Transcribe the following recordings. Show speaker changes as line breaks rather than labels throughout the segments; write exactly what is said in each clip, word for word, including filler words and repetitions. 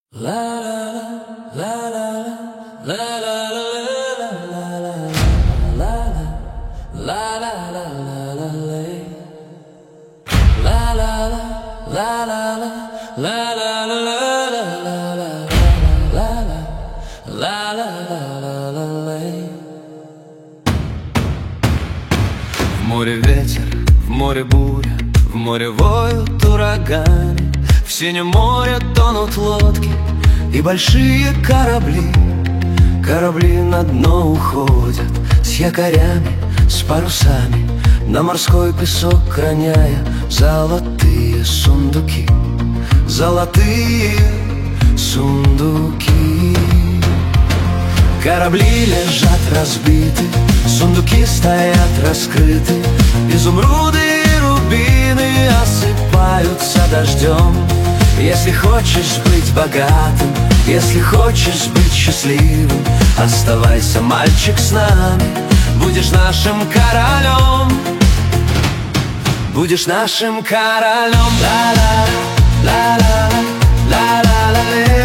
В море ветер, в море буря, в море воют ураганы. В синем море тонут лодки и большие корабли. Корабли на дно уходят с якорями, с парусами, на морской песок роняя золотые сундуки. Золотые сундуки. Корабли лежат разбиты, сундуки стоят раскрыты. Изумруды и рубины осыпаются дождем. Если хочешь быть богатым, если хочешь быть счастливым, оставайся, мальчик, с нами. Будешь нашим королем, будешь нашим королем. Ла-ла, ла-ла, ла-ла,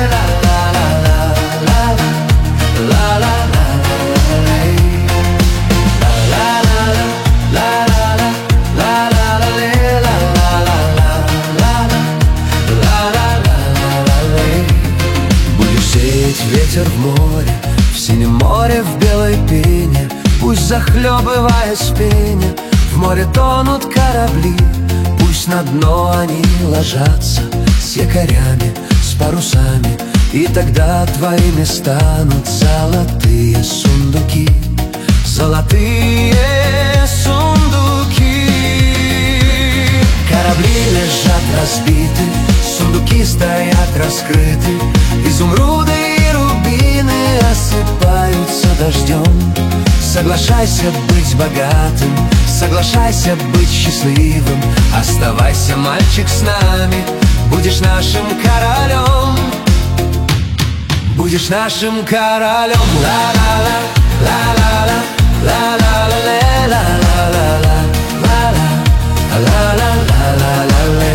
ветер в море, в синем море, в белой пене. Пусть, захлебываясь, пеня, в море тонут корабли. Пусть на дно они ложатся с якорями, с парусами, и тогда твоими станут золотые сундуки. Золотые сундуки. Корабли лежат разбиты, сундуки стоят раскрыты. Изумруды и рубины осыпаются дождем. Соглашайся быть богатым, соглашайся быть счастливым. Оставайся, мальчик, с нами. Будешь нашим королем, будешь нашим королем. Ла-ла-ла, ла-ла-ла, ла-ла-ла, ла-ла-ла, ла-ла, ла-ла-ла-ла-ла.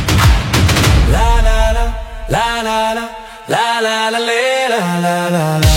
La la la la la la la la la la la la.